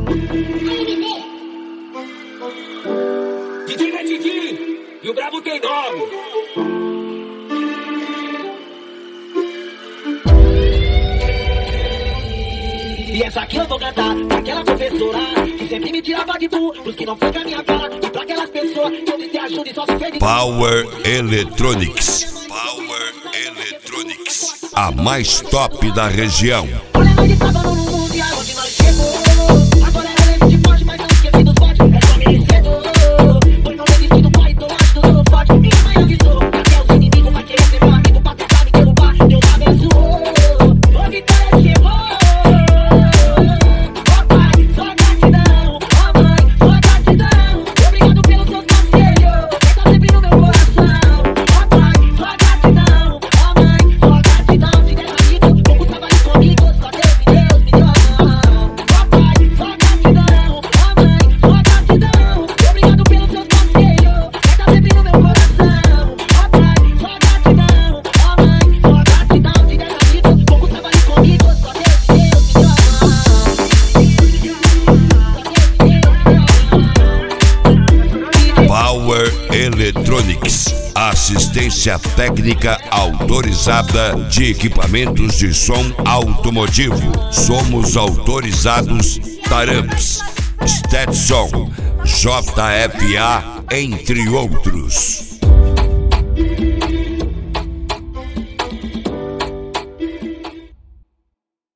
DJ Netidinho e o brabo tem nome. E essa aqui eu vou cantar pra aquela professora que sempre me tirava de tu, pros que não foi com a minha cara. E pra aquelas pessoas que eu te ajudo e só se fez. Power Electronics. Power Electronics. A mais top da região. Olha nós de sábado no mundial onde nós chegou. Agora eu lembro de forte, mas não esqueci dos fortes. É só me cedo. Pois não desisti do pai, tô acho tudo forte. Minha mãe avisou que até os inimigos vai querer ser meu amigo pra tentar me derrubar. Deus abençoou. A vitória chegou. Power Electronics, assistência técnica autorizada de equipamentos de som automotivo. Somos autorizados Taramps, Stetson, JFA, entre outros.